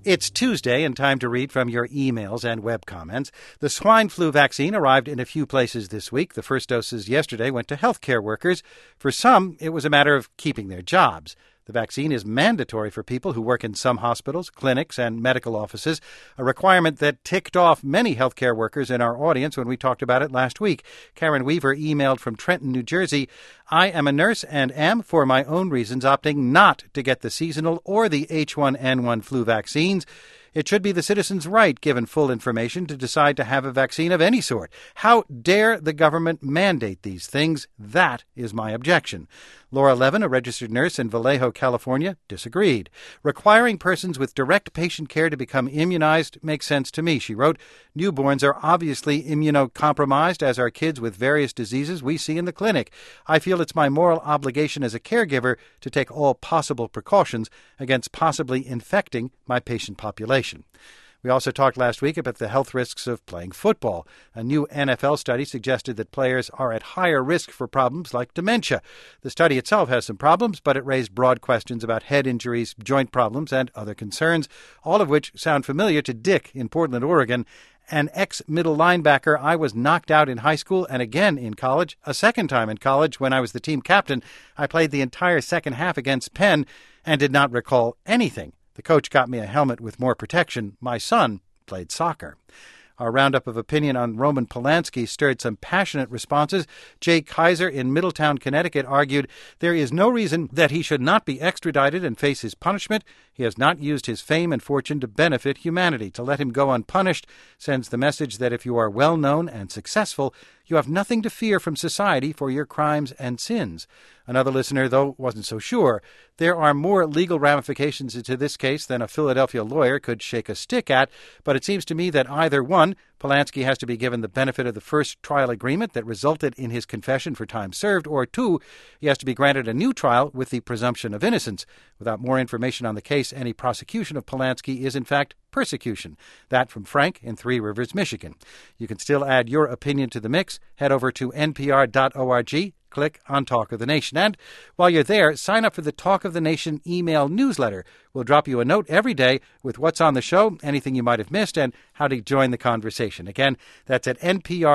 It's Tuesday and time to read from your emails and web comments. The swine flu vaccine arrived in a few places this week. The first doses yesterday went to healthcare workers. For some, it was a matter of keeping their jobs. The vaccine is mandatory for people who work in some hospitals, clinics, and medical offices, a requirement that ticked off many healthcare workers in our audience when we talked about it last week. Karen Weaver emailed from Trenton, New Jersey, I am a nurse and am, for my own reasons, opting not to get the seasonal or the H1N1 flu vaccines. It should be the citizen's right, given full information, to decide to have a vaccine of any sort. How dare the government mandate these things? That is my objection. Laura Levin, a registered nurse in Vallejo, California, disagreed. Requiring persons with direct patient care to become immunized makes sense to me, she wrote. Newborns are obviously immunocompromised, as are kids with various diseases we see in the clinic. I feel it's my moral obligation as a caregiver to take all possible precautions against possibly infecting my patient population. We also talked last week about the health risks of playing football. A new NFL study suggested that players are at higher risk for problems like dementia. The study itself has some problems, but it raised broad questions about head injuries, joint problems, and other concerns, all of which sound familiar to Dick in Portland, Oregon. An ex-middle linebacker. I was knocked out in high school and again in college. A second time in college when I was the team captain. I played the entire second half against Penn and did not recall anything. The coach got me a helmet with more protection. My son played soccer. Our roundup of opinion on Roman Polanski stirred some passionate responses. Jay Kaiser in Middletown, Connecticut, argued there is no reason that he should not be extradited and face his punishment. He has not used his fame and fortune to benefit humanity. To let him go unpunished sends the message that if you are well-known and successful, you have nothing to fear from society for your crimes and sins. Another listener, though, wasn't so sure. There are more legal ramifications to this case than a Philadelphia lawyer could shake a stick at, but it seems to me that either one, Polanski has to be given the benefit of the first trial agreement that resulted in his confession for time served, or two, he has to be granted a new trial with the presumption of innocence. Without more information on the case, any prosecution of Polanski is, in fact, persecution. That from Frank in Three Rivers, Michigan. You can still add your opinion to the mix. Head over to npr.org. Click on Talk of the Nation. And while you're there, sign up for the Talk of the Nation email newsletter. We'll drop you a note every day with what's on the show, anything you might have missed, and how to join the conversation. Again, that's at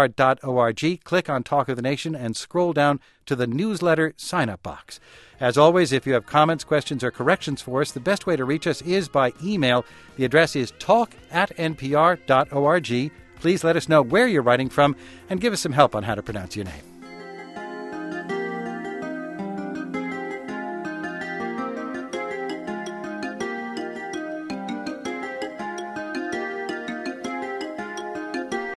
npr.org. Click on Talk of the Nation and scroll down to the newsletter sign-up box. As always, if you have comments, questions, or corrections for us, the best way to reach us is by email. The address is talk@npr.org. Please let us know where you're writing from and give us some help on how to pronounce your name.